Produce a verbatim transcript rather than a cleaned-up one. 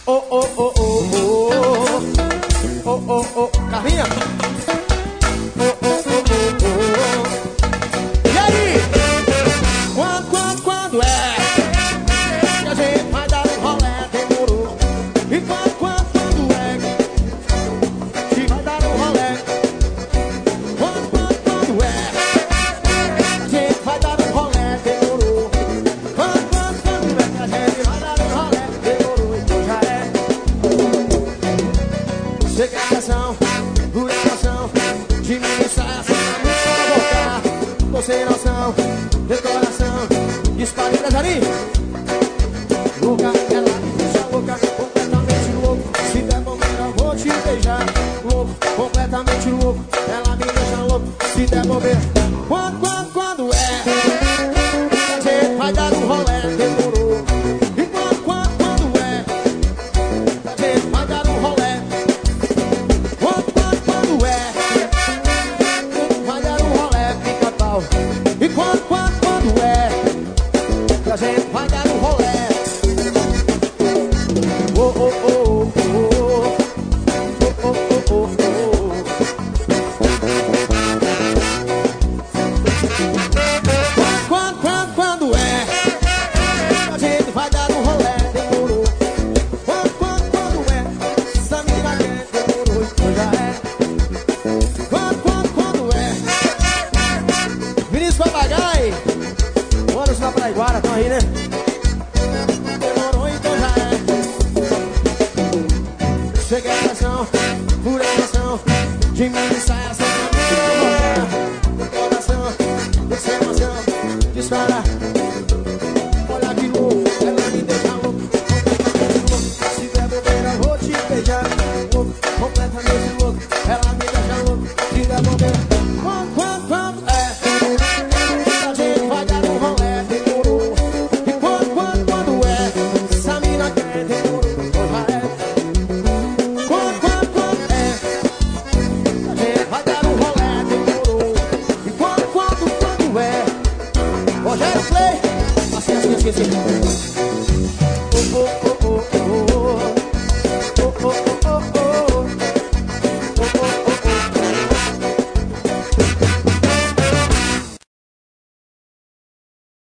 Oh, oh, oh, oh, oh. Oh, oh, oh. Carlinha. Oh, oh, oh, oh, oh. E aí? Quando, quando, quando é que a gente vai dar um rolê, demorou? E quando, quando, quando é que vai dar um rolê? Quando, quando, quando é que a gente vai dar um rolê, demorou? Quando, quando, quando é que a gente vai dar um rolê, demorou? Então já é. Segregação, duração, diminuição, essa música vai voltar. Você noção, decoração, dispara empresarinho.